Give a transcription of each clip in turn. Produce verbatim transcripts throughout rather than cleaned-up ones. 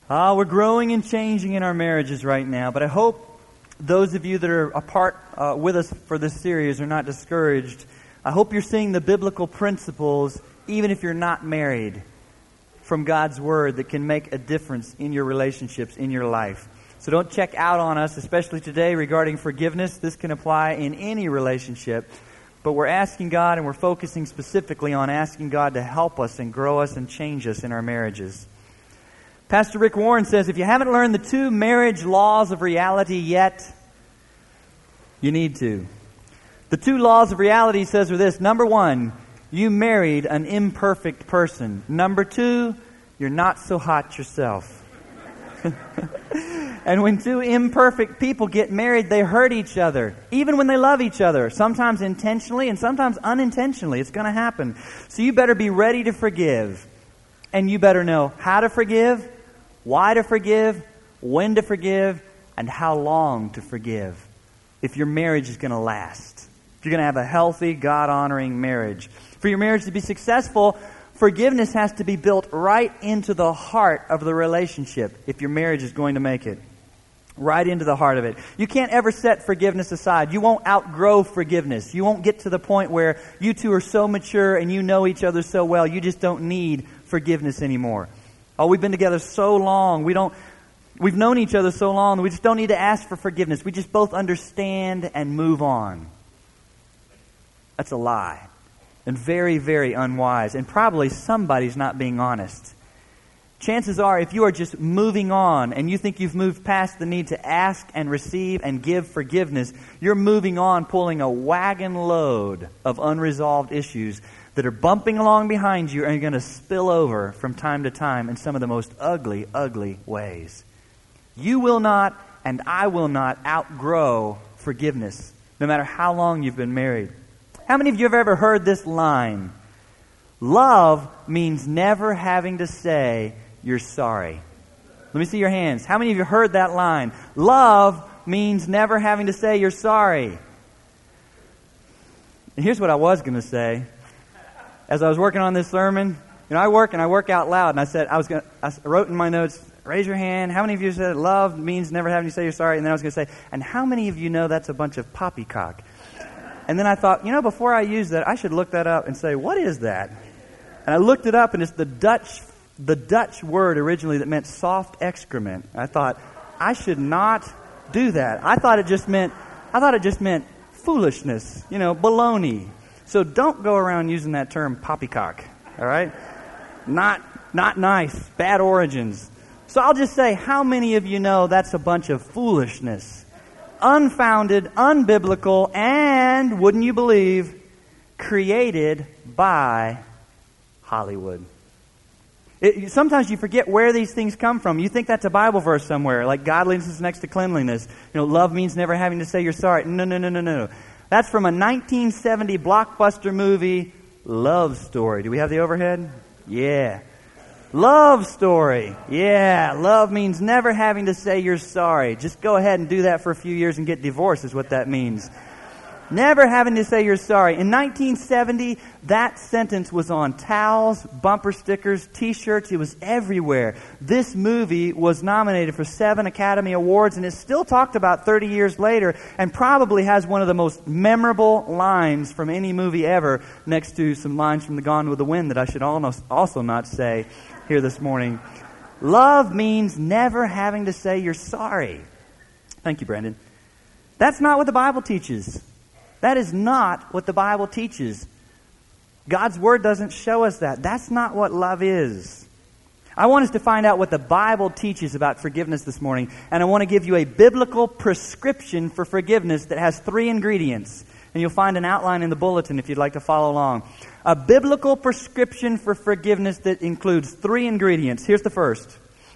Uh, we're growing and changing in our marriages right now, but I hope those of you that are a part uh, with us for this series are not discouraged. I hope you're seeing the biblical principles, even if you're not married, from God's Word that can make a difference in your relationships, in your life. So don't check out on us, especially today regarding forgiveness. This can apply in any relationship. But we're asking God, and we're focusing specifically on asking God to help us and grow us and change us in our marriages. Pastor Rick Warren says, if you haven't learned the two marriage laws of reality yet, you need to. The two laws of reality, he says, are this. Number one, you married an imperfect person. Number two, you're not so hot yourself. And when two imperfect people get married, they hurt each other, even when they love each other, sometimes intentionally and sometimes unintentionally. It's going to happen. So you better be ready to forgive. And you better know how to forgive, why to forgive, when to forgive, and how long to forgive. If your marriage is going to last. If you're going to have a healthy, God-honoring marriage. For your marriage to be successful, forgiveness has to be built right into the heart of the relationship if your marriage is going to make it. Right into the heart of it. You can't ever set forgiveness aside. You won't outgrow forgiveness. You won't get to the point where you two are so mature and you know each other so well, you just don't need forgiveness anymore. Oh, we've been together so long. We don't, we've known each other so long that we just don't need to ask for forgiveness. We just both understand and move on. That's a lie. And very, very unwise. And probably somebody's not being honest. Chances are, if you are just moving on and you think you've moved past the need to ask and receive and give forgiveness, you're moving on pulling a wagon load of unresolved issues that are bumping along behind you and are going to spill over from time to time in some of the most ugly, ugly ways. You will not and I will not outgrow forgiveness, no matter how long you've been married. How many of you have ever heard this line? Love means never having to say you're sorry. Let me see your hands. How many of you heard that line? Love means never having to say you're sorry. And here's what I was going to say. As I was working on this sermon, you know, I work and I work out loud, and I said, I was going I wrote in my notes, raise your hand. How many of you said love means never having to say you're sorry? And then I was going to say, and how many of you know that's a bunch of poppycock? And then I thought, you know, before I use that, I should look that up and say, what is that? And I looked it up, and it's the Dutch, the Dutch word originally that meant soft excrement. I thought, I should not do that. I thought it just meant, I thought it just meant foolishness, you know, baloney. So don't go around using that term poppycock, all right? Not, not nice, bad origins. So I'll just say, how many of you know that's a bunch of foolishness? Unfounded, unbiblical, and, wouldn't you believe, created by Hollywood. It, sometimes you forget where these things come from. You think that's a Bible verse somewhere, like godliness is next to cleanliness. You know, love means never having to say you're sorry. No, no, no, no, no. That's from a nineteen seventy blockbuster movie, Love Story. Do we have the overhead? Yeah. Love Story. Yeah. Love means never having to say you're sorry. Just go ahead and do that for a few years and get divorced is what that means. Never having to say you're sorry. In nineteen seventy, that sentence was on towels, bumper stickers, T-shirts. It was everywhere. This movie was nominated for seven Academy Awards, and it's still talked about thirty years later, and probably has one of the most memorable lines from any movie ever, next to some lines from The Gone with the Wind that I should also not say here this morning. Love means never having to say you're sorry. Thank you, Brandon. That's not what the Bible teaches. That is not what the Bible teaches. God's Word doesn't show us that. That's not what love is. I want us to find out what the Bible teaches about forgiveness this morning. And I want to give you a biblical prescription for forgiveness that has three ingredients. And you'll find an outline in the bulletin if you'd like to follow along. A biblical prescription for forgiveness that includes three ingredients. Here's the first.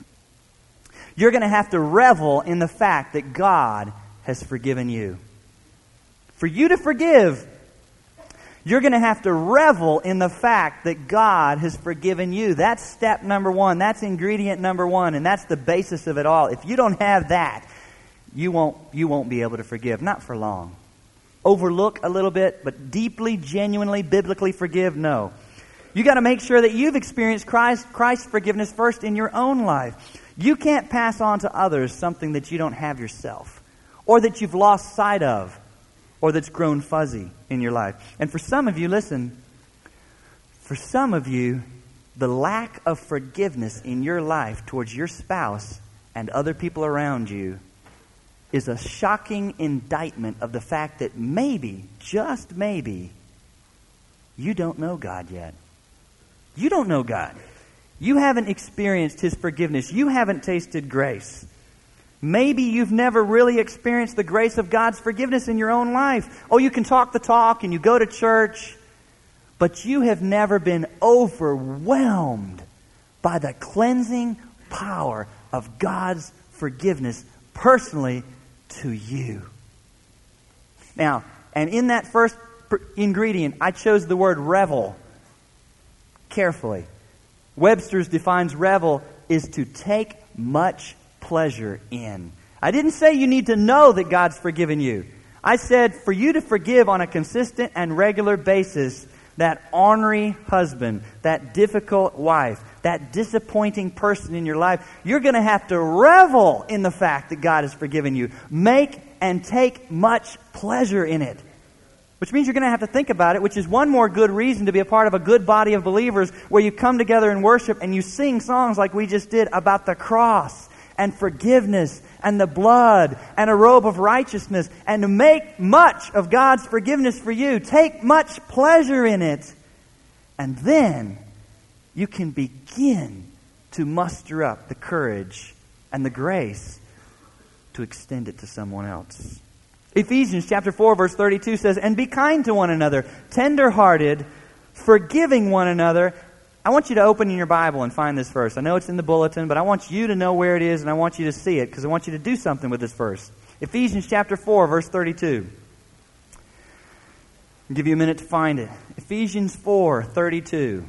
You're going to have to revel in the fact that God has forgiven you. For you to forgive, you're going to have to revel in the fact that God has forgiven you. That's step number one. That's ingredient number one. And that's the basis of it all. If you don't have that, you won't, you won't be able to forgive. Not for long. Overlook a little bit, but deeply, genuinely, biblically forgive, no. You got to make sure that you've experienced Christ, Christ's forgiveness first in your own life. You can't pass on to others something that you don't have yourself, or that you've lost sight of, or that's grown fuzzy in your life. And for some of you, listen, for some of you, the lack of forgiveness in your life towards your spouse and other people around you is a shocking indictment of the fact that maybe, just maybe, you don't know God yet. You don't know God. You haven't experienced His forgiveness. You haven't tasted grace. Maybe you've never really experienced the grace of God's forgiveness in your own life. Oh, you can talk the talk and you go to church, but you have never been overwhelmed by the cleansing power of God's forgiveness personally to you. Now, and in that first ingredient, I chose the word revel carefully. Webster's defines revel is to take much pleasure in. I didn't say you need to know that God's forgiven you. I said for you to forgive on a consistent and regular basis that ornery husband, that difficult wife, that disappointing person in your life, you're going to have to revel in the fact that God has forgiven you. Make and take much pleasure in it. Which means you're going to have to think about it, which is one more good reason to be a part of a good body of believers where you come together in worship and you sing songs like we just did about the cross and forgiveness and the blood and a robe of righteousness, and to make much of God's forgiveness for you. Take much pleasure in it. And then you can begin to muster up the courage and the grace to extend it to someone else. Ephesians chapter four verse thirty-two says, "And be kind to one another, tender-hearted, forgiving one another." I want you to open in your Bible and find this verse. I know it's in the bulletin, but I want you to know where it is, and I want you to see it, because I want you to do something with this verse. Ephesians chapter four verse thirty-two. I'll give you a minute to find it. Ephesians four thirty-two.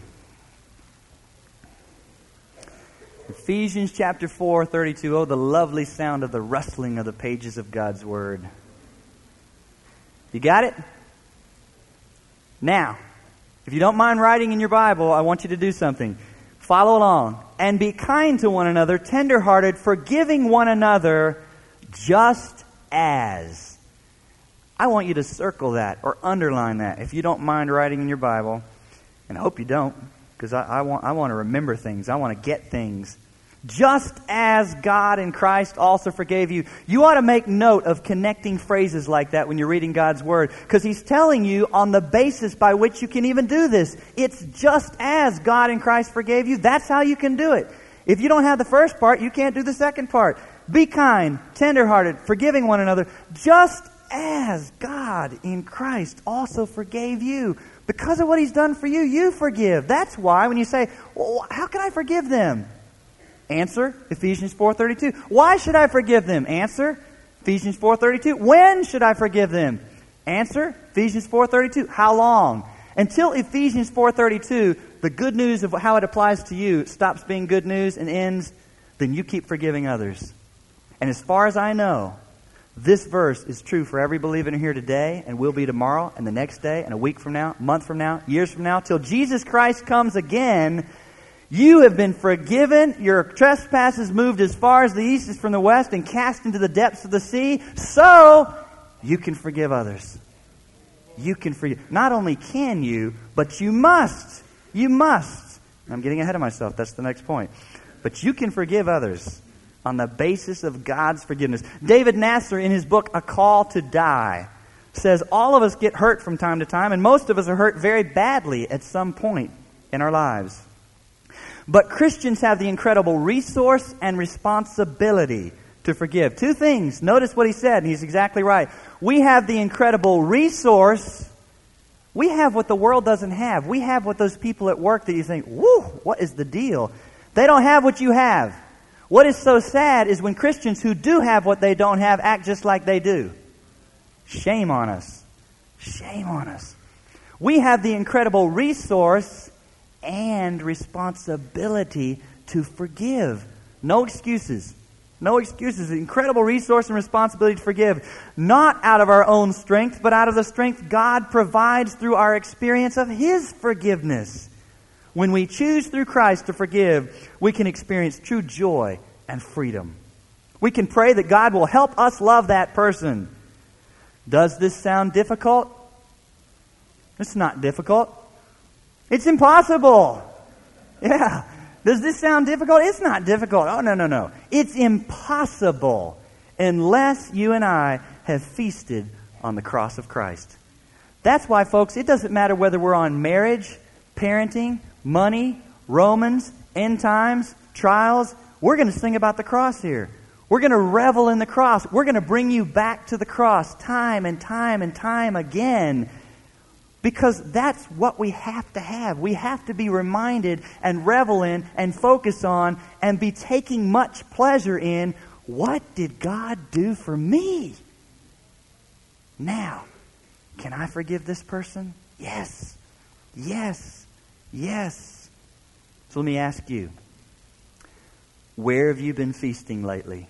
Ephesians chapter four thirty-two. Oh, the lovely sound of the rustling of the pages of God's Word. You got it? Now, if you don't mind writing in your Bible, I want you to do something. Follow along. "And be kind to one another, tender-hearted, forgiving one another, just as." I want you to circle that or underline that if you don't mind writing in your Bible. And I hope you don't, because I, I want I want to remember things. I want to get things. Just as God in Christ also forgave you. You ought to make note of connecting phrases like that when you're reading God's Word, because He's telling you on the basis by which you can even do this. It's just as God in Christ forgave you. That's how you can do it. If you don't have the first part, you can't do the second part. Be kind, tenderhearted, forgiving one another, just as God in Christ also forgave you. Because of what He's done for you, you forgive. That's why when you say, well, how can I forgive them? Answer, Ephesians four thirty-two. Why should I forgive them? Answer, Ephesians four thirty-two. When should I forgive them? Answer, Ephesians four thirty-two. How long? Until Ephesians four thirty-two, the good news of how it applies to you stops being good news and ends, then you keep forgiving others. And as far as I know, this verse is true for every believer in here today, and will be tomorrow, and the next day, and a week from now, a month from now, years from now, till Jesus Christ comes again. You have been forgiven, your trespasses moved as far as the east is from the west, and cast into the depths of the sea, so you can forgive others. You can forgive. Not only can you, but you must. You must. I'm getting ahead of myself. That's the next point. But you can forgive others on the basis of God's forgiveness. David Nasser, in his book, A Call to Die, says all of us get hurt from time to time, and most of us are hurt very badly at some point in our lives. But Christians have the incredible resource and responsibility to forgive. Two things. Notice what he said, and he's exactly right. We have the incredible resource. We have what the world doesn't have. We have what those people at work that you think, whoo, what is the deal? They don't have what you have. What is so sad is when Christians who do have what they don't have act just like they do. Shame on us. Shame on us. We have the incredible resource and responsibility to forgive. No excuses. No excuses. Incredible resource and responsibility to forgive. Not out of our own strength, but out of the strength God provides through our experience of His forgiveness. When we choose through Christ to forgive, we can experience true joy and freedom. We can pray that God will help us love that person. Does this sound difficult? It's not difficult. It's impossible. Yeah. Does this sound difficult? It's not difficult. Oh, no, no, no. It's impossible unless you and I have feasted on the cross of Christ. That's why, folks, it doesn't matter whether we're on marriage, parenting, money, Romans, end times, trials. We're going to sing about the cross here. We're going to revel in the cross. We're going to bring you back to the cross time and time and time again. Because that's what we have to have. We have to be reminded and revel in and focus on and be taking much pleasure in, what did God do for me? Now, can I forgive this person? Yes. Yes. Yes. So let me ask you, where have you been feasting lately?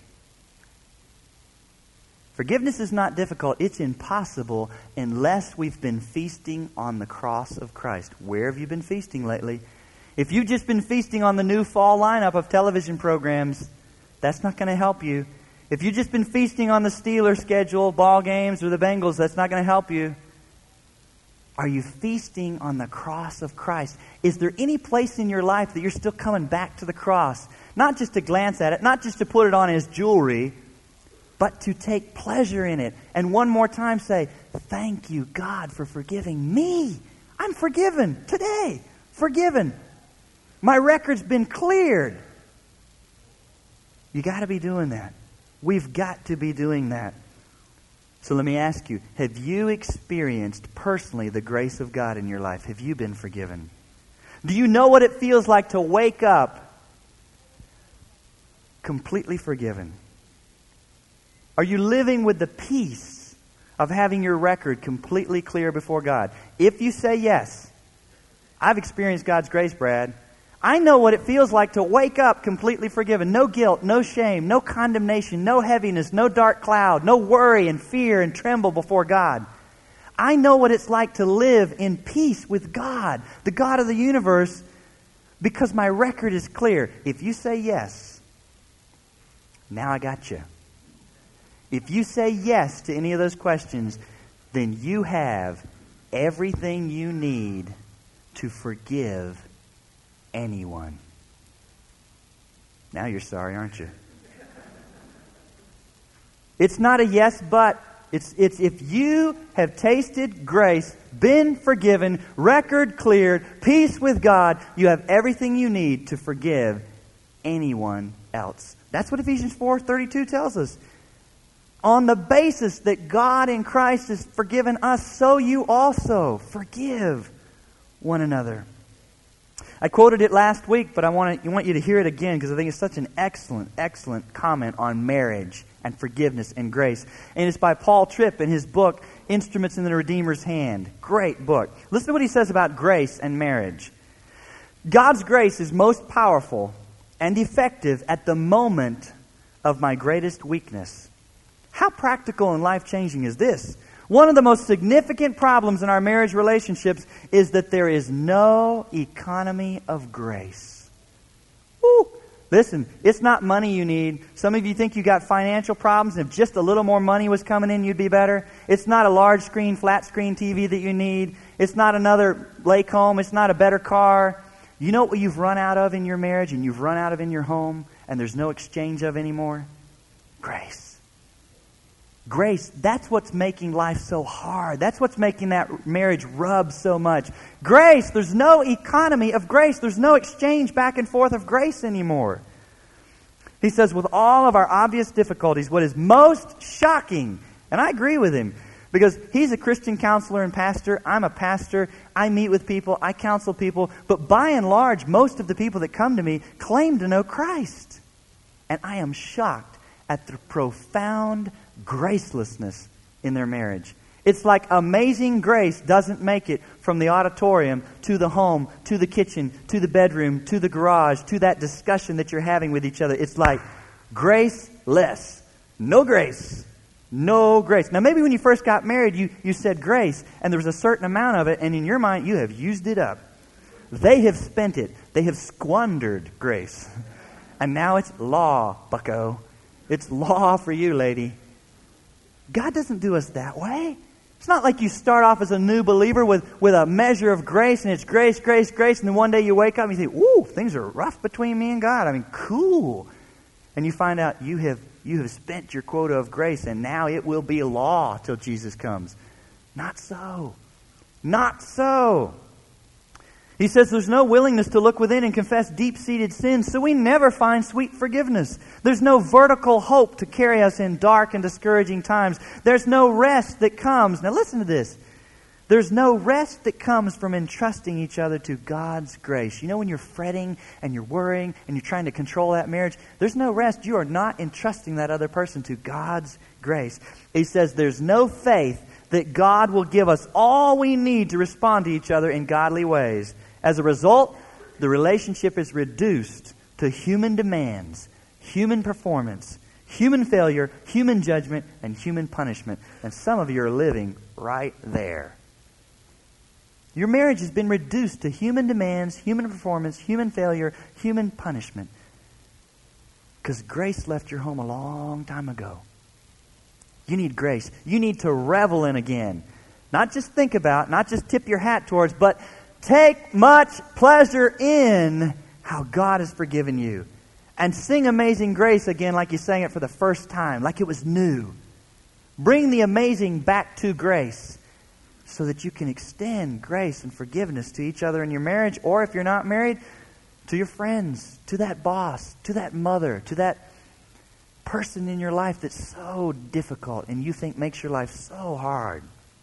Forgiveness is not difficult. It's impossible unless we've been feasting on the cross of Christ. Where have you been feasting lately? If you've just been feasting on the new fall lineup of television programs, that's not going to help you. If you've just been feasting on the Steelers schedule, ball games, or the Bengals, that's not going to help you. Are you feasting on the cross of Christ? Is there any place in your life that you're still coming back to the cross? Not just to glance at it, not just to put it on as jewelry, but to take pleasure in it. And one more time say, thank you, God, for forgiving me. I'm forgiven today. Forgiven. My record's been cleared. You got to be doing that. We've got to be doing that. So let me ask you, have you experienced personally the grace of God in your life? Have you been forgiven? Do you know what it feels like to wake up completely forgiven? Are you living with the peace of having your record completely clear before God? If you say yes, I've experienced God's grace, Brad. I know what it feels like to wake up completely forgiven. No guilt, no shame, no condemnation, no heaviness, no dark cloud, no worry and fear and tremble before God. I know what it's like to live in peace with God, the God of the universe, because my record is clear. If you say yes, now I got you. If you say yes to any of those questions, then you have everything you need to forgive anyone. Now you're sorry, aren't you? It's not a yes, but. It's, it's if you have tasted grace, been forgiven, record cleared, peace with God, you have everything you need to forgive anyone else. That's what Ephesians four thirty-two tells us. On the basis that God in Christ has forgiven us, so you also forgive one another. I quoted it last week, but I want to I want you to hear it again because I think it's such an excellent, excellent comment on marriage and forgiveness and grace. And it's by Paul Tripp in his book, Instruments in the Redeemer's Hand. Great book. Listen to what he says about grace and marriage. God's grace is most powerful and effective at the moment of my greatest weakness. How practical and life-changing is this? One of the most significant problems in our marriage relationships is that there is no economy of grace. Woo! Listen, it's not money you need. Some of you think you got financial problems, and if just a little more money was coming in, you'd be better. It's not a large screen, flat screen T V that you need. It's not another lake home. It's not a better car. You know what you've run out of in your marriage and you've run out of in your home, and there's no exchange of anymore? Grace. Grace, that's what's making life so hard. That's what's making that marriage rub so much. Grace, there's no economy of grace. There's no exchange back and forth of grace anymore. He says, with all of our obvious difficulties, what is most shocking, and I agree with him, because he's a Christian counselor and pastor. I'm a pastor. I meet with people. I counsel people. But by and large, most of the people that come to me claim to know Christ. And I am shocked at the profound gracelessness in their marriage. It's like amazing grace doesn't make it from the auditorium to the home, to the kitchen, to the bedroom, to the garage, to that discussion that you're having with each other. It's like graceless. No grace. No grace. Now maybe when you first got married, you, you said grace, and there was a certain amount of it, and in your mind you have used it up. They have spent it. They have squandered grace. and now it's law, bucko. It's law for you, lady. God doesn't do us that way. It's not like you start off as a new believer with, with a measure of grace, and it's grace, grace, grace, and then one day you wake up and you think, ooh, things are rough between me and God. I mean, cool. And you find out you have you have spent your quota of grace, and now it will be law till Jesus comes. Not so. Not so. He says there's no willingness to look within and confess deep-seated sins, so we never find sweet forgiveness. There's no vertical hope to carry us in dark and discouraging times. There's no rest that comes. Now listen to this. There's no rest that comes from entrusting each other to God's grace. You know when you're fretting and you're worrying and you're trying to control that marriage, there's no rest. You are not entrusting that other person to God's grace. He says there's no faith that God will give us all we need to respond to each other in godly ways. As a result, the relationship is reduced to human demands, human performance, human failure, human judgment, and human punishment. And some of you are living right there. Your marriage has been reduced to human demands, human performance, human failure, human punishment. Because grace left your home a long time ago. You need grace. You need to revel in again. Not just think about, not just tip your hat towards, but take much pleasure in how God has forgiven you. And sing Amazing Grace again like you sang it for the first time, like it was new. Bring the amazing back to grace so that you can extend grace and forgiveness to each other in your marriage, or if you're not married, to your friends, to that boss, to that mother, to that person in your life that's so difficult and you think makes your life so hard.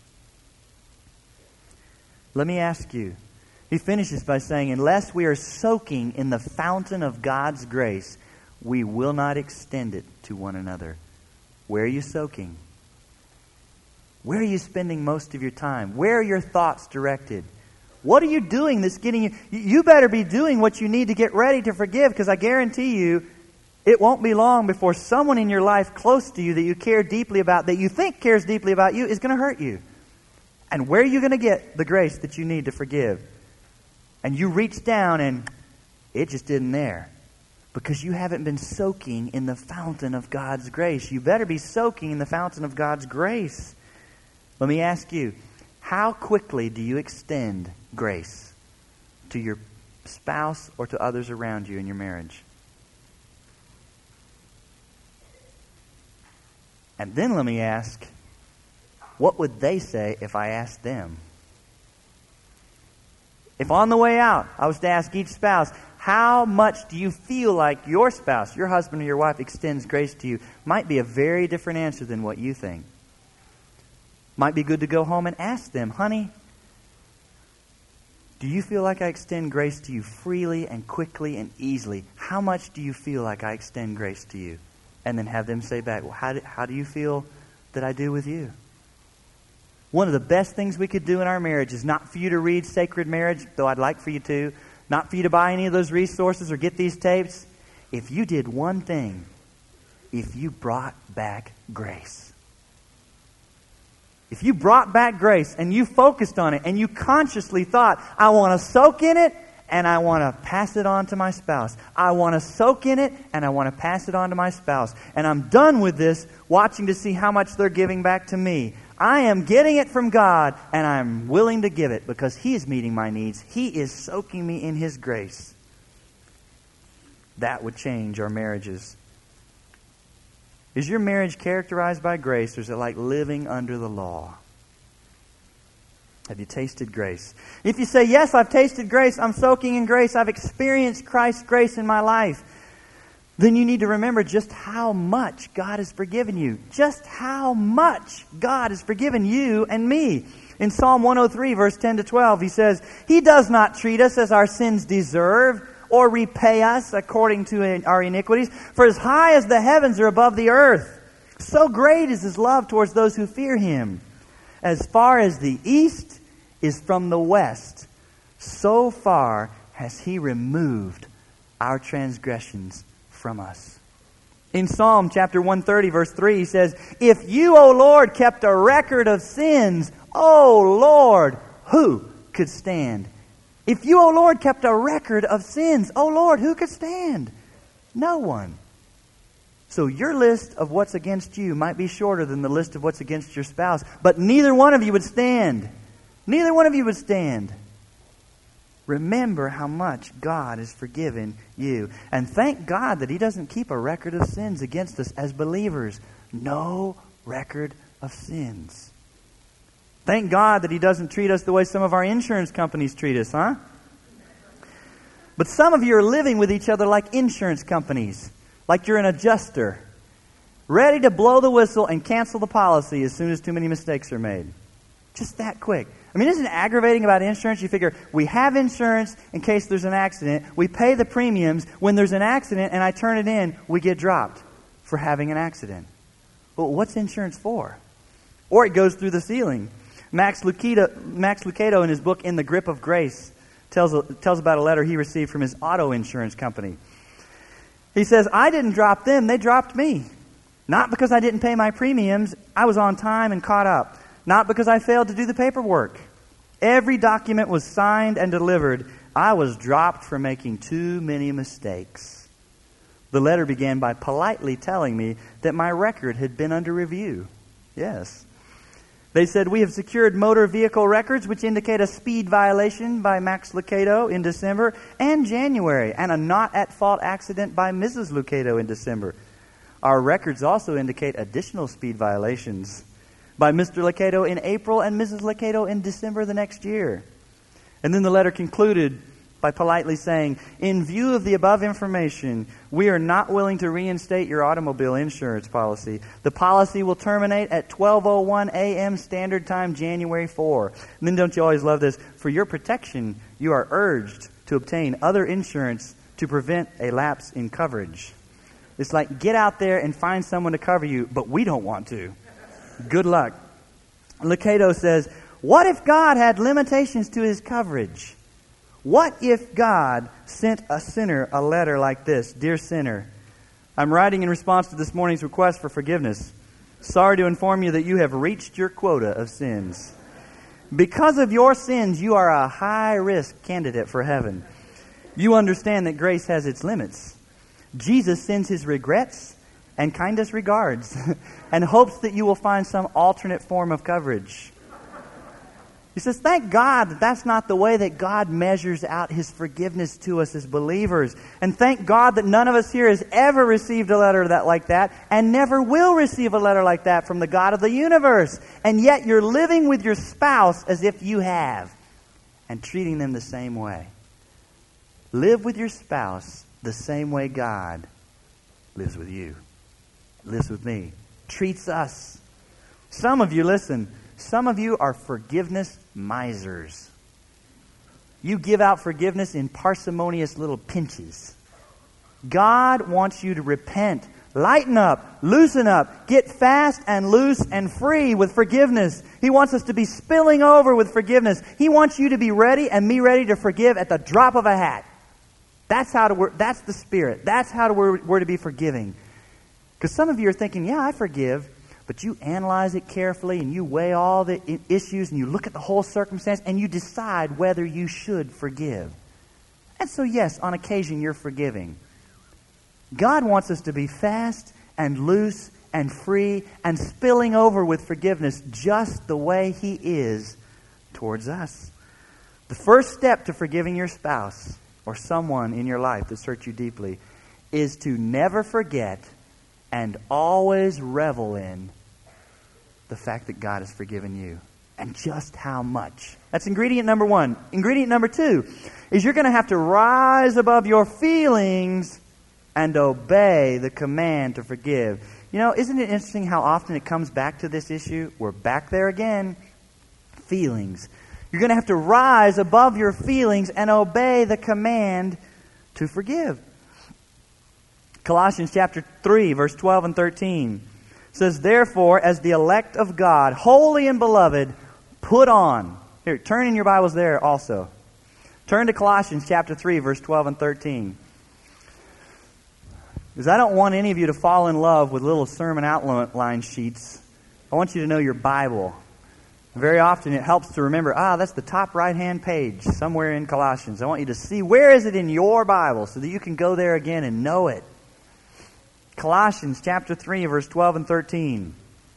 Let me ask you, he finishes by saying, unless we are soaking in the fountain of God's grace, we will not extend it to one another. Where are you soaking? Where are you spending most of your time? Where are your thoughts directed? What are you doing that's getting you? You better be doing what you need to get ready to forgive, because I guarantee you, it won't be long before someone in your life close to you that you care deeply about, that you think cares deeply about you, is going to hurt you. And where are you going to get the grace that you need to forgive? And you reach down and it just isn't there. Because you haven't been soaking in the fountain of God's grace. You better be soaking in the fountain of God's grace. Let me ask you, how quickly do you extend grace to your spouse or to others around you in your marriage? And then let me ask, what would they say if I asked them? If on the way out, I was to ask each spouse, how much do you feel like your spouse, your husband or your wife, extends grace to you? Might be a very different answer than what you think. Might be good to go home and ask them, honey, do you feel like I extend grace to you freely and quickly and easily? How much do you feel like I extend grace to you? And then have them say back, well, how do, how do you feel that I do with you? One of the best things we could do in our marriage is not for you to read Sacred Marriage, though I'd like for you to. Not for you to buy any of those resources or get these tapes. If you did one thing, if you brought back grace. If you brought back grace and you focused on it and you consciously thought, I want to soak in it and I want to pass it on to my spouse. I want to soak in it and I want to pass it on to my spouse. And I'm done with this watching to see how much they're giving back to me. I am getting it from God, and I'm willing to give it because He is meeting my needs. He is soaking me in His grace. That would change our marriages. Is your marriage characterized by grace, or is it like living under the law? Have you tasted grace? If you say, yes, I've tasted grace, I'm soaking in grace, I've experienced Christ's grace in my life, then you need to remember just how much God has forgiven you. Just how much God has forgiven you and me. In Psalm one oh three, verse ten to twelve, he says, He does not treat us as our sins deserve, or repay us according to our iniquities. For as high as the heavens are above the earth, so great is His love towards those who fear Him. As far as the east is from the west, so far has He removed our transgressions from us. In Psalm chapter one thirty, verse three, he says, If you, O Lord, kept a record of sins, O Lord, who could stand? If you, O Lord, kept a record of sins, O Lord, who could stand? No one. So your list of what's against you might be shorter than the list of what's against your spouse, but neither one of you would stand. Neither one of you would stand. Remember how much God has forgiven you. And thank God that He doesn't keep a record of sins against us as believers. No record of sins. Thank God that He doesn't treat us the way some of our insurance companies treat us, huh? But some of you are living with each other like insurance companies. Like you're an adjuster, ready to blow the whistle and cancel the policy as soon as too many mistakes are made. Just that quick. I mean, isn't it aggravating about insurance? You figure, we have insurance in case there's an accident. We pay the premiums. When there's an accident and I turn it in, we get dropped for having an accident. Well, what's insurance for? Or it goes through the ceiling. Max Lucado, Max Lucado in his book, In the Grip of Grace, tells, tells about a letter he received from his auto insurance company. He says, I didn't drop them, they dropped me. Not because I didn't pay my premiums, I was on time and caught up. Not because I failed to do the paperwork. Every document was signed and delivered. I was dropped for making too many mistakes. The letter began by politely telling me that my record had been under review. Yes. They said, we have secured motor vehicle records which indicate a speed violation by Max Lucado in December and January, and a not-at-fault accident by Missus Lucado in December. Our records also indicate additional speed violations by Mister Lucado in April and Missus Lucado in December the next year. And then the letter concluded by politely saying, in view of the above information, we are not willing to reinstate your automobile insurance policy. The policy will terminate at twelve oh one a.m. Standard Time, January fourth. And then don't you always love this? For your protection, you are urged to obtain other insurance to prevent a lapse in coverage. It's like, get out there and find someone to cover you, but we don't want to. Good luck. Lucado says, what if God had limitations to His coverage? What if God sent a sinner a letter like this? Dear sinner, I'm writing in response to this morning's request for forgiveness. Sorry to inform you that you have reached your quota of sins. Because of your sins, you are a high-risk candidate for heaven. You understand that grace has its limits. Jesus sends His regrets and kindest regards and hopes that you will find some alternate form of coverage. He says, thank God that that's not the way that God measures out His forgiveness to us as believers. And thank God that none of us here has ever received a letter that like that and never will receive a letter like that from the God of the universe. And yet you're living with your spouse as if you have and treating them the same way. Live with your spouse the same way God lives with you, lives with me, treats us. Some of you, listen, some of you are forgiveness misers. You give out forgiveness in parsimonious little pinches. God wants you to repent, lighten up, loosen up, get fast and loose and free with forgiveness. He wants us to be spilling over with forgiveness. He wants you to be ready and me ready to forgive at the drop of a hat. That's how to work. That's the Spirit. That's how to, we're, we're to be forgiving. Because some of you are thinking, yeah, I forgive. But you analyze it carefully and you weigh all the issues and you look at the whole circumstance and you decide whether you should forgive. And so, yes, on occasion you're forgiving. God wants us to be fast and loose and free and spilling over with forgiveness just the way He is towards us. The first step to forgiving your spouse or someone in your life that's hurt you deeply is to never forget and always revel in the fact that God has forgiven you and just how much. That's ingredient number one. Ingredient number two is you're going to have to rise above your feelings and obey the command to forgive. You know, isn't it interesting how often it comes back to this issue? We're back there again. Feelings. You're going to have to rise above your feelings and obey the command to forgive. Colossians chapter three, verse twelve and thirteen says, therefore, as the elect of God, holy and beloved, put on. Here, turn in your Bibles there also. Turn to Colossians chapter three, verse twelve and thirteen. Because I don't want any of you to fall in love with little sermon outline sheets. I want you to know your Bible. Very often it helps to remember, ah, that's the top right-hand page somewhere in Colossians. I want you to see where is it in your Bible so that you can go there again and know it. Colossians chapter three, verse twelve and thirteen.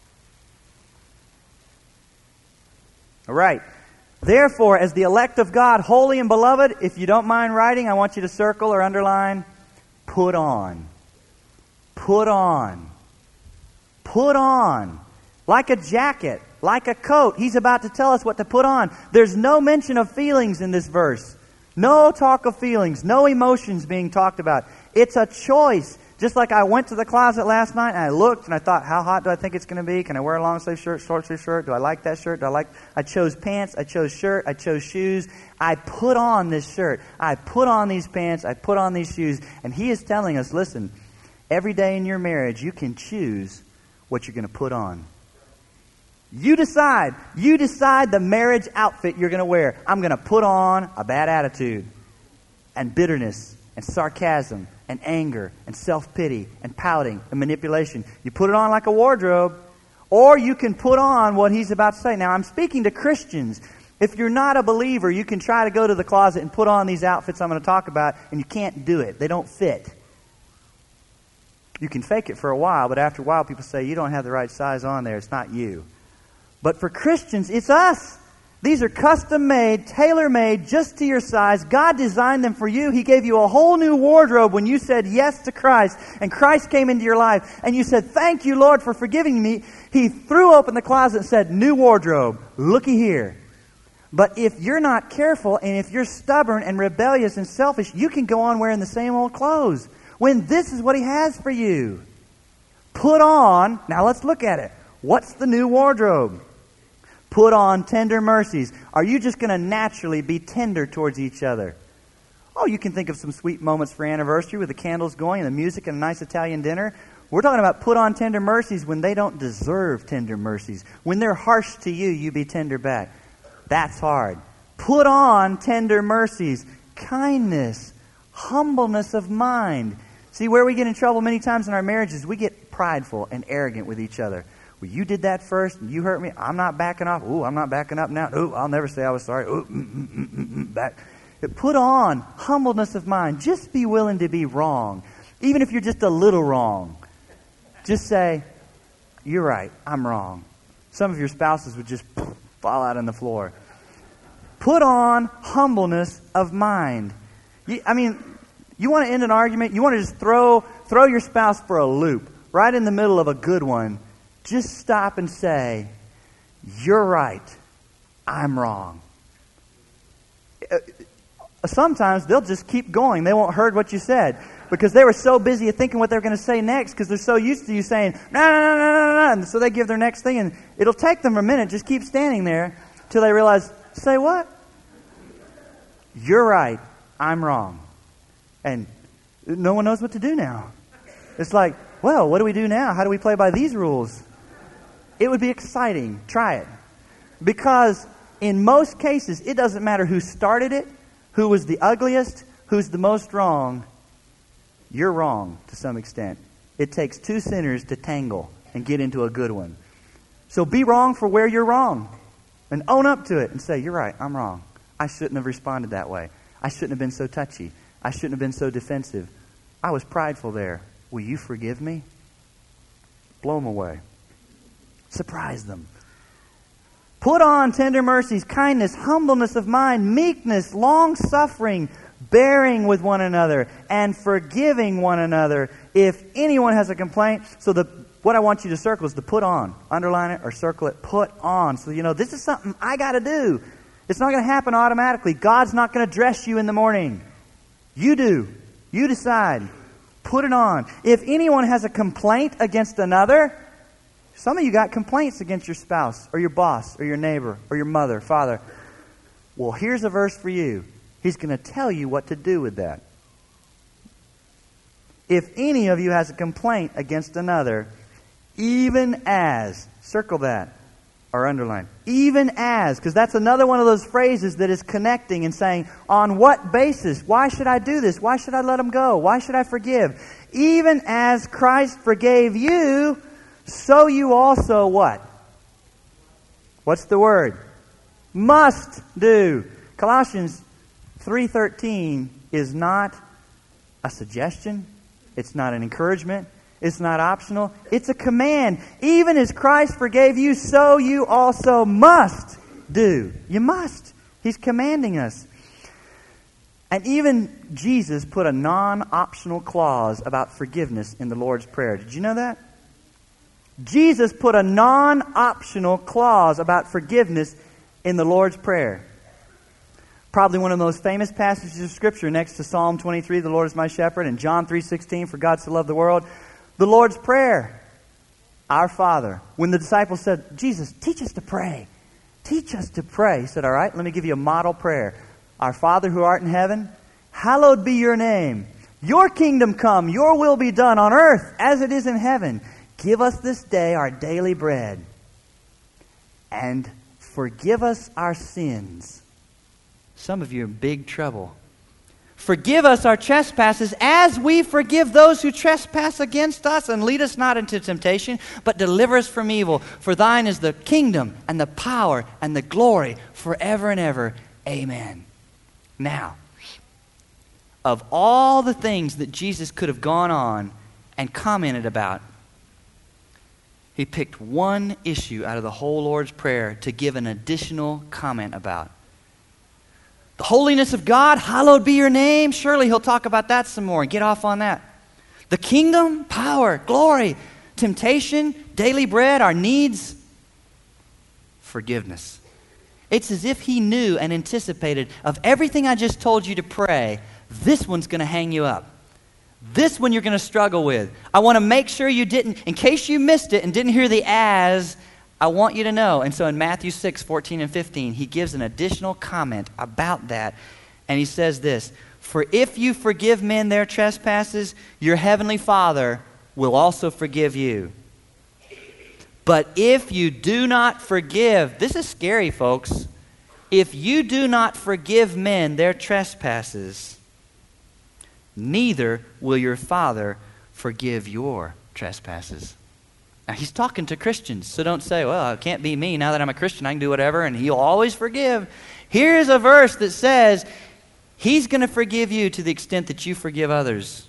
All right. Therefore, as the elect of God, holy and beloved, if you don't mind writing, I want you to circle or underline, put on. Put on. Put on. Like a jacket, like a coat. He's about to tell us what to put on. There's no mention of feelings in this verse. No talk of feelings. No emotions being talked about. It's a choice. Just like I went to the closet last night and I looked and I thought, how hot do I think it's going to be? Can I wear a long sleeve shirt, short sleeve shirt? Do I like that shirt? Do I like... I chose pants. I chose shirt. I chose shoes. I put on this shirt. I put on these pants. I put on these shoes. And he is telling us, listen, every day in your marriage you can choose what you're going to put on. You decide. You decide the marriage outfit you're going to wear. I'm going to put on a bad attitude and bitterness and sarcasm and anger and self-pity and pouting and manipulation. You put it on like a wardrobe, or you can put on what he's about to say. Now, I'm speaking to Christians. If you're not a believer, you can try to go to the closet and put on these outfits I'm going to talk about, and you can't do it. They don't fit. You can fake it for a while, but after a while people say, you don't have the right size on there. It's not you. But for Christians, it's us. These are custom-made, tailor-made, just to your size. God designed them for you. He gave you a whole new wardrobe when you said yes to Christ, and Christ came into your life, and you said, thank you, Lord, for forgiving me. He threw open the closet and said, new wardrobe. Looky here. But if you're not careful, and if you're stubborn and rebellious and selfish, you can go on wearing the same old clothes when this is what He has for you. Put on, now let's look at it. What's the new wardrobe? Put on tender mercies. Are you just going to naturally be tender towards each other? Oh, you can think of some sweet moments for anniversary with the candles going and the music and a nice Italian dinner. We're talking about put on tender mercies when they don't deserve tender mercies. When they're harsh to you, you be tender back. That's hard. Put on tender mercies. Kindness. Humbleness of mind. See, where we get in trouble many times in our marriages, we get prideful and arrogant with each other. Well, you did that first, and you hurt me. I'm not backing off. Ooh, I'm not backing up now. Ooh, I'll never say I was sorry. Ooh, mm, mm, mm, mm, mm, back. Put on humbleness of mind. Just be willing to be wrong. Even if you're just a little wrong. Just say, you're right, I'm wrong. Some of your spouses would just fall out on the floor. Put on humbleness of mind. You, I mean, you want to end an argument? You want to just throw throw your spouse for a loop right in the middle of a good one. Just stop and say, you're right, I'm wrong. Sometimes they'll just keep going. They won't heard what you said because they were so busy thinking what they're going to say next because they're so used to you saying, no, no, no, no, no, no. And so they give their next thing, and it'll take them a minute. Just keep standing there till they realize, say what? You're right, I'm wrong. And no one knows what to do now. It's like, well, what do we do now? How do we play by these rules? It would be exciting. Try it. Because in most cases, it doesn't matter who started it, who was the ugliest, who's the most wrong. You're wrong to some extent. It takes two sinners to tangle and get into a good one. So be wrong for where you're wrong. And own up to it and say, you're right, I'm wrong. I shouldn't have responded that way. I shouldn't have been so touchy. I shouldn't have been so defensive. I was prideful there. Will you forgive me? Blow them away. Surprise them. Put on tender mercies, kindness, humbleness of mind, meekness, long-suffering, bearing with one another, and forgiving one another if anyone has a complaint. So the what I want you to circle is to put on. Underline it or circle it. Put on. So you know, this is something I got to do. It's not going to happen automatically. God's not going to dress you in the morning. You do. You decide. Put it on. If anyone has a complaint against another, some of you got complaints against your spouse or your boss or your neighbor or your mother, father. Well, here's a verse for you. He's going to tell you what to do with that. If any of you has a complaint against another, even as, circle that or underline, even as, because that's another one of those phrases that is connecting and saying, on what basis? Why should I do this? Why should I let him go? Why should I forgive? Even as Christ forgave you, so you also what? What's the word? Must do. Colossians three thirteen is not a suggestion. It's not an encouragement. It's not optional. It's a command. Even as Christ forgave you, so you also must do. You must. He's commanding us. And even Jesus put a non-optional clause about forgiveness in the Lord's Prayer. Did you know that? Jesus put a non-optional clause about forgiveness in the Lord's Prayer. Probably one of the most famous passages of Scripture next to Psalm twenty-three, the Lord is my shepherd, and John three sixteen, for God so loved the world. The Lord's Prayer, our Father. When the disciples said, Jesus, teach us to pray. Teach us to pray. He said, all right, let me give you a model prayer. Our Father who art in heaven, hallowed be your name. Your kingdom come, your will be done on earth as it is in heaven. Give us this day our daily bread. And forgive us our sins. Some of you are in big trouble. Forgive us our trespasses as we forgive those who trespass against us, and lead us not into temptation, but deliver us from evil. For thine is the kingdom and the power and the glory forever and ever. Amen. Now, of all the things that Jesus could have gone on and commented about, he picked one issue out of the whole Lord's Prayer to give an additional comment about. The holiness of God, hallowed be your name. Surely he'll talk about that some more and get off on that. The kingdom, power, glory, temptation, daily bread, our needs, forgiveness. It's as if he knew and anticipated of everything I just told you to pray, this one's going to hang you up. This one you're going to struggle with. I want to make sure you didn't, in case you missed it and didn't hear the as, I want you to know. And so in Matthew six, fourteen and fifteen, he gives an additional comment about that. And he says this, for if you forgive men their trespasses, your heavenly Father will also forgive you. But if you do not forgive, this is scary, folks. If you do not forgive men their trespasses, neither will your Father forgive your trespasses. Now, he's talking to Christians, so don't say, well, it can't be me. Now that I'm a Christian, I can do whatever, and he'll always forgive. Here's a verse that says he's going to forgive you to the extent that you forgive others.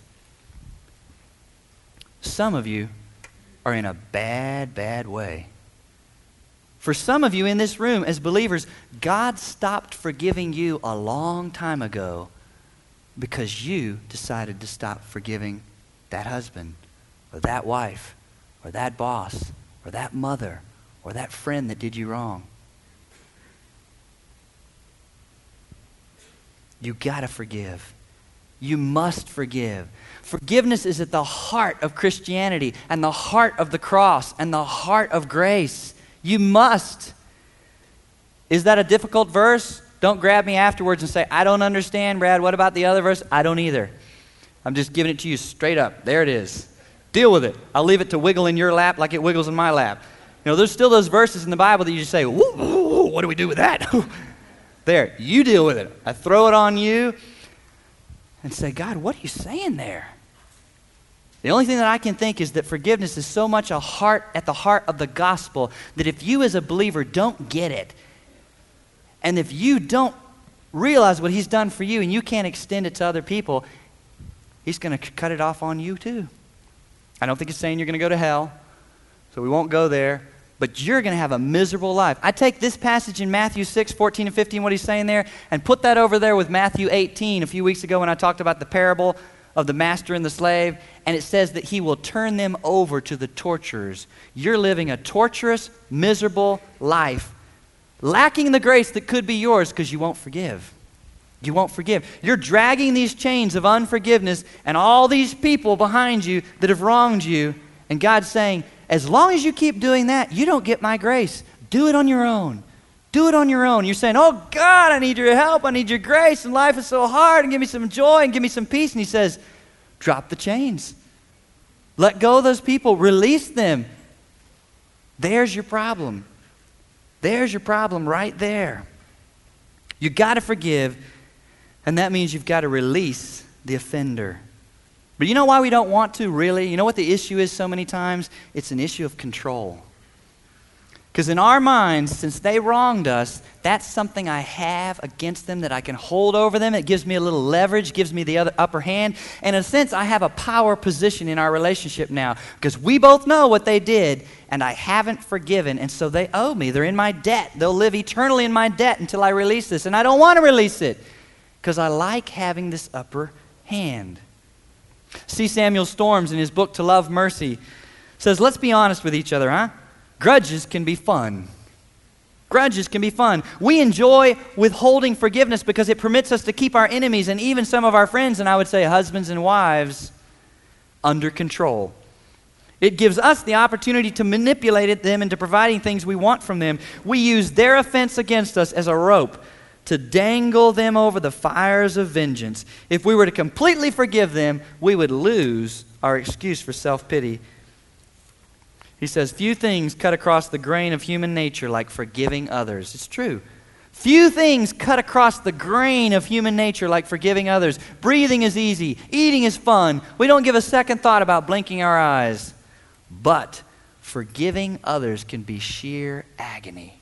Some of you are in a bad, bad way. For some of you in this room, as believers, God stopped forgiving you a long time ago because you decided to stop forgiving that husband or that wife or that boss, or that mother, or that friend that did you wrong. You gotta forgive. You must forgive. Forgiveness is at the heart of Christianity, and the heart of the cross, and the heart of grace. You must. Is that a difficult verse? Don't grab me afterwards and say, I don't understand, Brad. What about the other verse? I don't either. I'm just giving it to you straight up. There it is. Deal with it. I'll leave it to wiggle in your lap like it wiggles in my lap. You know, there's still those verses in the Bible that you just say, woo, woo, woo, what do we do with that? There, you deal with it. I throw it on you and say, God, what are you saying there? The only thing that I can think is that forgiveness is so much a heart at the heart of the gospel that if you as a believer don't get it, and if you don't realize what he's done for you and you can't extend it to other people, he's going to cut it off on you too. I don't think it's saying you're going to go to hell, so we won't go there, but you're going to have a miserable life. I take this passage in Matthew six, fourteen and fifteen, what he's saying there, and put that over there with Matthew eighteen a few weeks ago when I talked about the parable of the master and the slave, and it says that he will turn them over to the torturers. You're living a torturous, miserable life, lacking the grace that could be yours because you won't forgive. You won't forgive. You're dragging these chains of unforgiveness and all these people behind you that have wronged you. And God's saying, as long as you keep doing that, you don't get my grace. Do it on your own. Do it on your own. You're saying, oh God, I need your help. I need your grace. And life is so hard. And give me some joy and give me some peace. And he says, drop the chains. Let go of those people. Release them. There's your problem. There's your problem right there. You got to forgive. And that means you've got to release the offender. But you know why we don't want to really? You know what the issue is so many times? It's an issue of control. Because in our minds, since they wronged us, that's something I have against them that I can hold over them. It gives me a little leverage, gives me the other upper hand. And in a sense, I have a power position in our relationship now because we both know what they did, and I haven't forgiven, and so they owe me. They're in my debt. They'll live eternally in my debt until I release this, and I don't want to release it because I like having this upper hand. C. Samuel Storms, in his book To Love Mercy, says, let's be honest with each other, huh? Grudges can be fun. Grudges can be fun. We enjoy withholding forgiveness because it permits us to keep our enemies and even some of our friends, and I would say husbands and wives, under control. It gives us the opportunity to manipulate them into providing things we want from them. We use their offense against us as a rope to dangle them over the fires of vengeance. If we were to completely forgive them, we would lose our excuse for self-pity. He says, few things cut across the grain of human nature like forgiving others. It's true. Few things cut across the grain of human nature like forgiving others. Breathing is easy. Eating is fun. We don't give a second thought about blinking our eyes. But forgiving others can be sheer agony.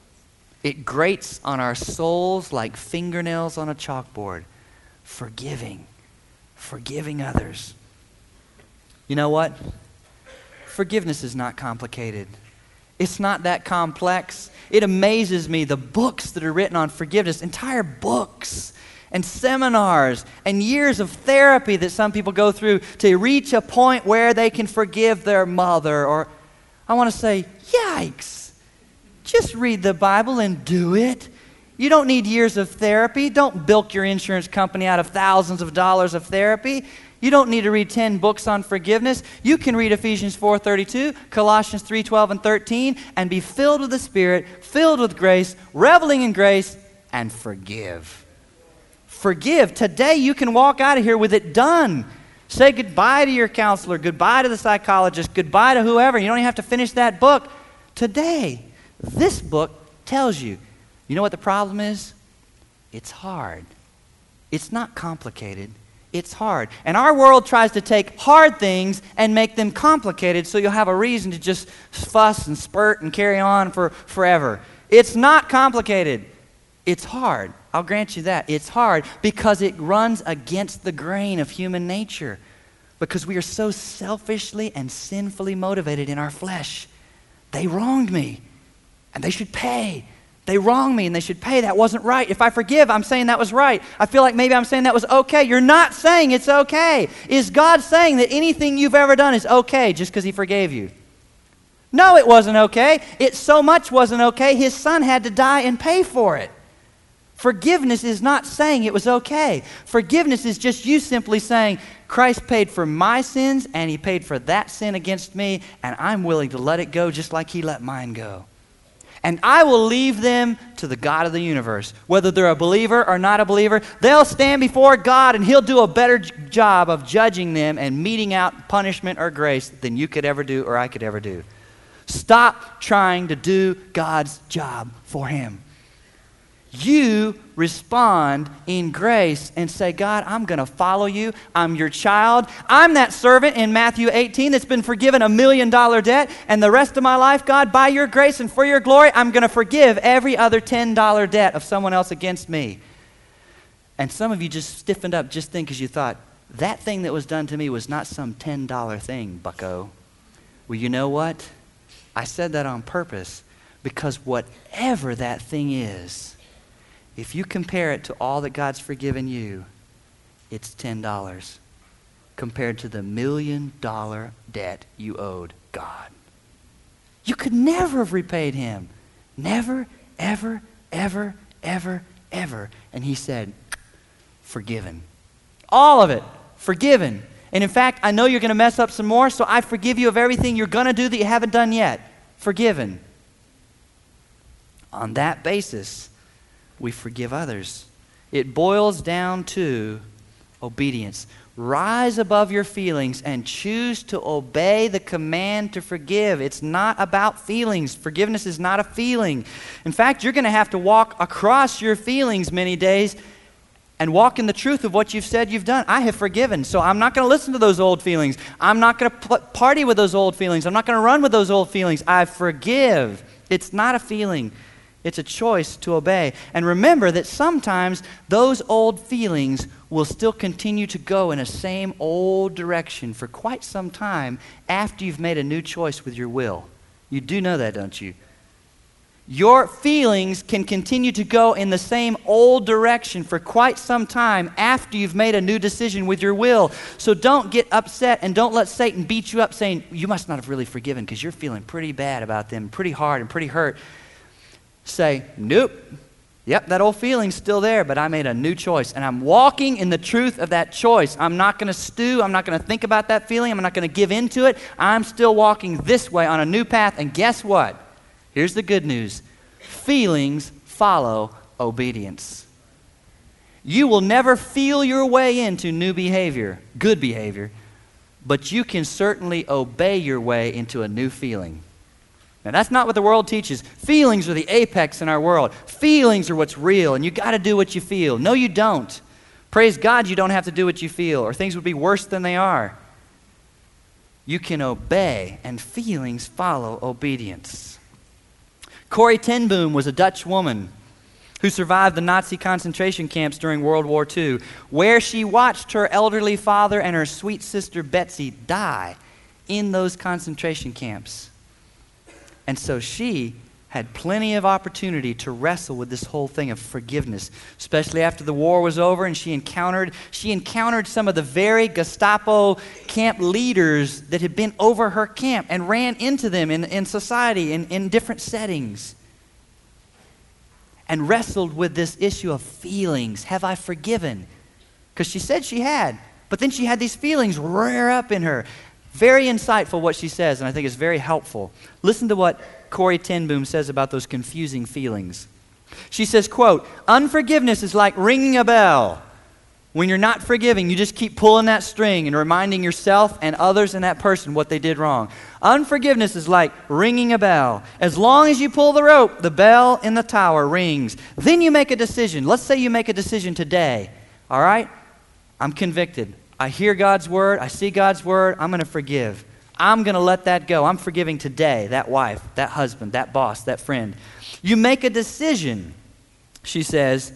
It grates on our souls like fingernails on a chalkboard. Forgiving. Forgiving others. You know what? Forgiveness is not complicated. It's not that complex. It amazes me, the books that are written on forgiveness, entire books and seminars and years of therapy that some people go through to reach a point where they can forgive their mother. Or I want to say, yikes, just read the Bible and do it. You don't need years of therapy. Don't bilk your insurance company out of thousands of dollars of therapy. You don't need to read ten books on forgiveness. You can read Ephesians four thirty-two, Colossians three twelve and thirteen, and be filled with the Spirit, filled with grace, reveling in grace, and forgive. Forgive. Today you can walk out of here with it done. Say goodbye to your counselor, goodbye to the psychologist, goodbye to whoever. You don't even have to finish that book. Today, this book tells you. You know what the problem is? It's hard. It's not complicated. It's hard. And our world tries to take hard things and make them complicated so you'll have a reason to just fuss and spurt and carry on for forever. It's not complicated. It's hard. I'll grant you that. It's hard because it runs against the grain of human nature. Because we are so selfishly and sinfully motivated in our flesh. They wronged me, and they should pay. They wronged me and they should pay. That wasn't right. If I forgive, I'm saying that was right. I feel like maybe I'm saying that was okay. You're not saying it's okay. Is God saying that anything you've ever done is okay just because He forgave you? No, it wasn't okay. It so much wasn't okay, His Son had to die and pay for it. Forgiveness is not saying it was okay. Forgiveness is just you simply saying, Christ paid for my sins and He paid for that sin against me, and I'm willing to let it go just like He let mine go. And I will leave them to the God of the universe. Whether they're a believer or not a believer, they'll stand before God and He'll do a better job of judging them and meting out punishment or grace than you could ever do or I could ever do. Stop trying to do God's job for Him. You respond in grace and say, God, I'm going to follow you. I'm your child. I'm that servant in Matthew eighteen that's been forgiven a million dollar debt. And the rest of my life, God, by your grace and for your glory, I'm going to forgive every other ten dollar debt of someone else against me. And some of you just stiffened up just then because you thought, that thing that was done to me was not some ten dollar thing, bucko. Well, you know what? I said that on purpose because whatever that thing is, if you compare it to all that God's forgiven you, it's ten dollars compared to the million dollar debt you owed God. You could never have repaid Him. Never, ever, ever, ever, ever. And He said, forgiven. All of it, forgiven. And in fact, I know you're going to mess up some more, so I forgive you of everything you're going to do that you haven't done yet. Forgiven. On that basis, we forgive others. It boils down to obedience. Rise above your feelings and choose to obey the command to forgive. It's not about feelings. Forgiveness is not a feeling. In fact, you're going to have to walk across your feelings many days and walk in the truth of what you've said you've done. I have forgiven, so I'm not going to listen to those old feelings. I'm not going to party with those old feelings. I'm not going to run with those old feelings. I forgive. It's not a feeling. It's a choice to obey. And remember that sometimes those old feelings will still continue to go in a same old direction for quite some time after you've made a new choice with your will. You do know that, don't you? Your feelings can continue to go in the same old direction for quite some time after you've made a new decision with your will. So don't get upset and don't let Satan beat you up saying, you must not have really forgiven because you're feeling pretty bad about them, pretty hard and pretty hurt. Say, nope, yep, that old feeling's still there, but I made a new choice, and I'm walking in the truth of that choice. I'm not going to stew. I'm not going to think about that feeling. I'm not going to give into it. I'm still walking this way on a new path, and guess what? Here's the good news. Feelings follow obedience. You will never feel your way into new behavior, good behavior, but you can certainly obey your way into a new feeling. Now, that's not what the world teaches. Feelings are the apex in our world. Feelings are what's real, and you got to do what you feel. No, you don't. Praise God, you don't have to do what you feel, or things would be worse than they are. You can obey, and feelings follow obedience. Corrie ten Boom was a Dutch woman who survived the Nazi concentration camps during World War Two, where she watched her elderly father and her sweet sister Betsy die in those concentration camps. And so she had plenty of opportunity to wrestle with this whole thing of forgiveness, especially after the war was over and she encountered she encountered some of the very Gestapo camp leaders that had been over her camp and ran into them in, in society, in, in different settings, and wrestled with this issue of feelings. Have I forgiven? Because she said she had, but then she had these feelings rear up in her. Very insightful what she says, and I think it's very helpful. Listen to what Corrie ten Boom says about those confusing feelings. She says, quote, unforgiveness is like ringing a bell. When you're not forgiving, you just keep pulling that string and reminding yourself and others and that person what they did wrong. Unforgiveness is like ringing a bell. As long as you pull the rope, the bell in the tower rings. Then you make a decision. Let's say you make a decision today. All right? I'm convicted. I hear God's word. I see God's word. I'm going to forgive. I'm going to let that go. I'm forgiving today, that wife, that husband, that boss, that friend. You make a decision, she says,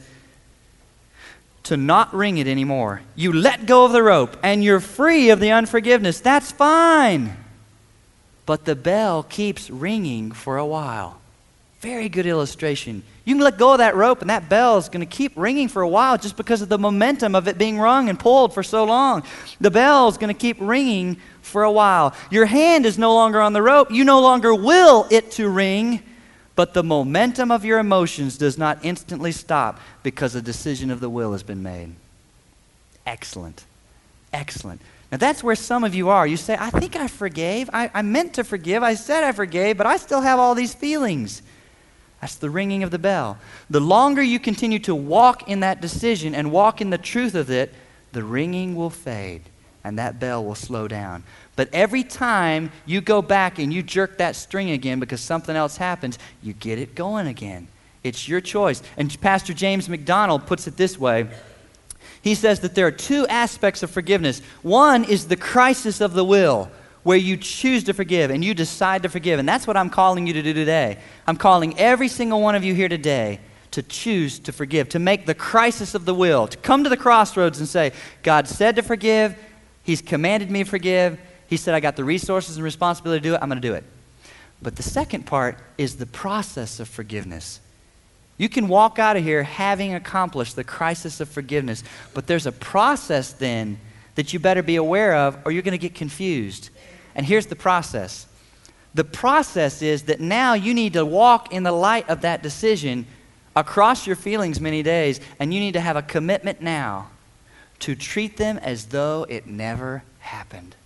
to not ring it anymore. You let go of the rope and you're free of the unforgiveness. That's fine. But the bell keeps ringing for a while. Very good illustration. You can let go of that rope and that bell is going to keep ringing for a while just because of the momentum of it being rung and pulled for so long. The bell is going to keep ringing for a while. Your hand is no longer on the rope. You no longer will it to ring, but the momentum of your emotions does not instantly stop because a decision of the will has been made. Excellent. Excellent. Now that's where some of you are. You say, I think I forgave. I, I meant to forgive. I said I forgave, but I still have all these feelings. That's the ringing of the bell. The longer you continue to walk in that decision and walk in the truth of it, the ringing will fade and that bell will slow down. But every time you go back and you jerk that string again because something else happens, you get it going again. It's your choice. And Pastor James McDonald puts it this way. He says that there are two aspects of forgiveness. One is the crisis of the will, where you choose to forgive and you decide to forgive. And that's what I'm calling you to do today. I'm calling every single one of you here today to choose to forgive, to make the crisis of the will, to come to the crossroads and say, God said to forgive. He's commanded me to forgive. He said I got the resources and responsibility to do it. I'm going to do it. But the second part is the process of forgiveness. You can walk out of here having accomplished the crisis of forgiveness, but there's a process then that you better be aware of or you're going to get confused. And here's the process. The process is that now you need to walk in the light of that decision across your feelings many days, and you need to have a commitment now to treat them as though it never happened.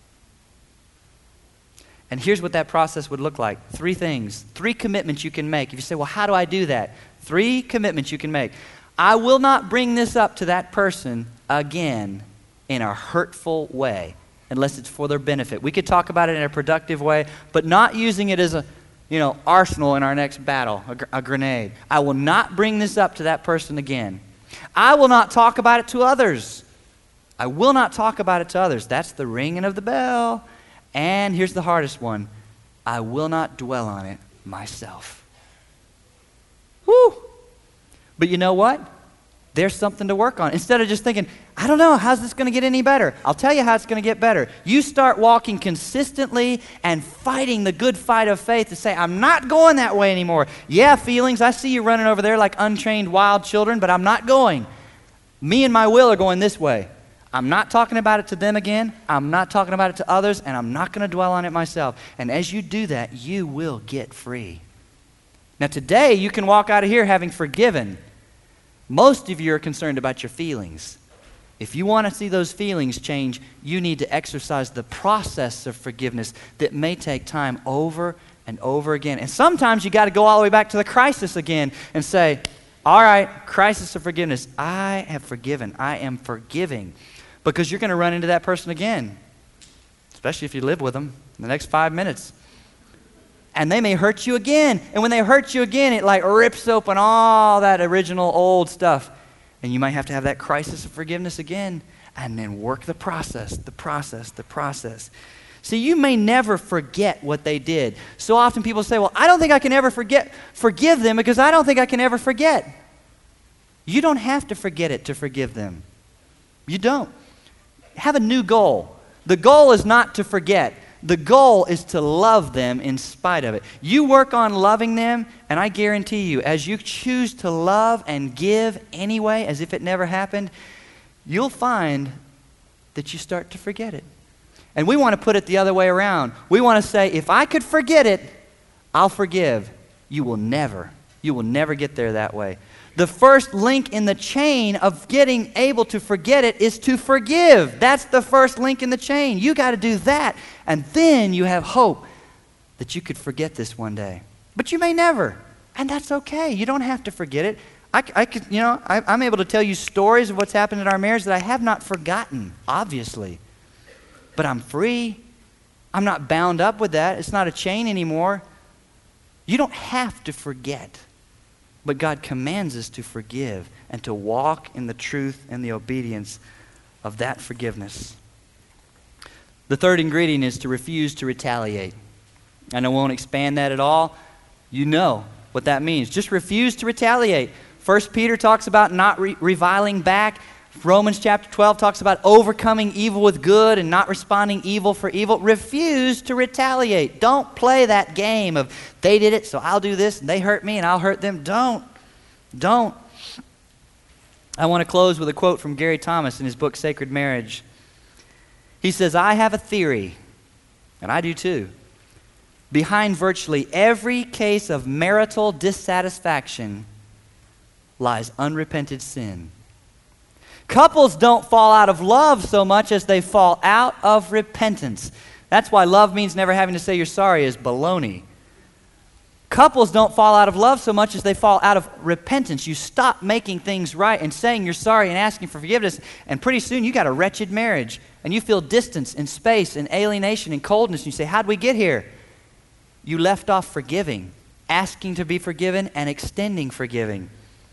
And here's what that process would look like. Three things, three commitments you can make. If you say, well, how do I do that? Three commitments you can make. I will not bring this up to that person again in a hurtful way unless it's for their benefit. We could talk about it in a productive way, but not using it as a, you know, arsenal in our next battle, a, gr- a grenade. I will not bring this up to that person again. I will not talk about it to others. I will not talk about it to others. That's the ringing of the bell. And here's the hardest one. I will not dwell on it myself. Whew. But you know what? There's something to work on. Instead of just thinking, I don't know, how's this going to get any better? I'll tell you how it's going to get better. You start walking consistently and fighting the good fight of faith to say, I'm not going that way anymore. Yeah, feelings, I see you running over there like untrained wild children, but I'm not going. Me and my will are going this way. I'm not talking about it to them again. I'm not talking about it to others, and I'm not going to dwell on it myself. And as you do that, you will get free. Now today, you can walk out of here having forgiven. Most of you are concerned about your feelings. If you want to see those feelings change, you need to exercise the process of forgiveness that may take time over and over again. And sometimes you got to go all the way back to the crisis again and say, all right, crisis of forgiveness. I have forgiven. I am forgiving. Because you're going to run into that person again, especially if you live with them in the next five minutes. And they may hurt you again. And when they hurt you again, it like rips open all that original old stuff. And you might have to have that crisis of forgiveness again. And then work the process, the process, the process. See, you may never forget what they did. So often people say, well, I don't think I can ever forget, forgive them because I don't think I can ever forget. You don't have to forget it to forgive them. You don't. Have a new goal. The goal is not to forget. The goal is to love them in spite of it. You work on loving them, and I guarantee you, as you choose to love and give anyway, as if it never happened, you'll find that you start to forget it. And we want to put it the other way around. We want to say, if I could forget it, I'll forgive. You will never. You will never get there that way. The first link in the chain of getting able to forget it is to forgive. That's the first link in the chain. You got to do that. And then you have hope that you could forget this one day. But you may never. And that's okay. You don't have to forget it. I, I could, you know, I, I'm able to tell you stories of what's happened in our marriage that I have not forgotten, obviously. But I'm free. I'm not bound up with that. It's not a chain anymore. You don't have to forget. But God commands us to forgive and to walk in the truth and the obedience of that forgiveness. The third ingredient is to refuse to retaliate. And I won't expand that at all. You know what that means. Just refuse to retaliate. First Peter talks about not re- reviling back. Romans chapter twelve talks about overcoming evil with good and not responding evil for evil. Refuse to retaliate. Don't play that game of they did it, so I'll do this, and they hurt me, and I'll hurt them. Don't. Don't. I want to close with a quote from Gary Thomas in his book, Sacred Marriage. He says, I have a theory, and I do too. Behind virtually every case of marital dissatisfaction lies unrepented sin. Couples don't fall out of love so much as they fall out of repentance. That's why love means never having to say you're sorry is baloney. Couples don't fall out of love so much as they fall out of repentance. You stop making things right and saying you're sorry and asking for forgiveness, and pretty soon you got a wretched marriage, and you feel distance and space and alienation and coldness, and you say, how'd we get here? You left off forgiving, asking to be forgiven, and extending forgiving.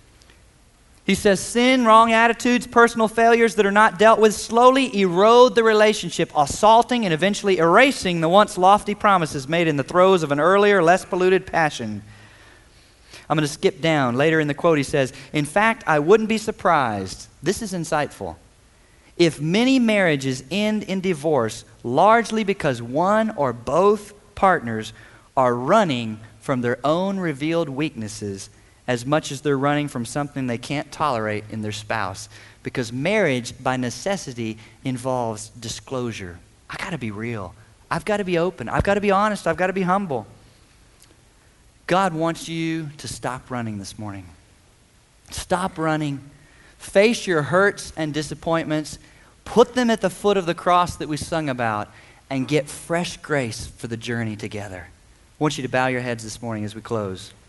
He says, sin, wrong attitudes, personal failures that are not dealt with slowly erode the relationship, assaulting and eventually erasing the once lofty promises made in the throes of an earlier, less polluted passion. I'm going to skip down. Later in the quote he says, in fact, I wouldn't be surprised, this is insightful, if many marriages end in divorce largely because one or both partners are running from their own revealed weaknesses as much as they're running from something they can't tolerate in their spouse. Because marriage, by necessity, involves disclosure. I got to be real. I've got to be open. I've got to be honest. I've got to be humble. God wants you to stop running this morning. Stop running. Face your hurts and disappointments. Put them at the foot of the cross that we sung about, and get fresh grace for the journey together. I want you to bow your heads this morning as we close.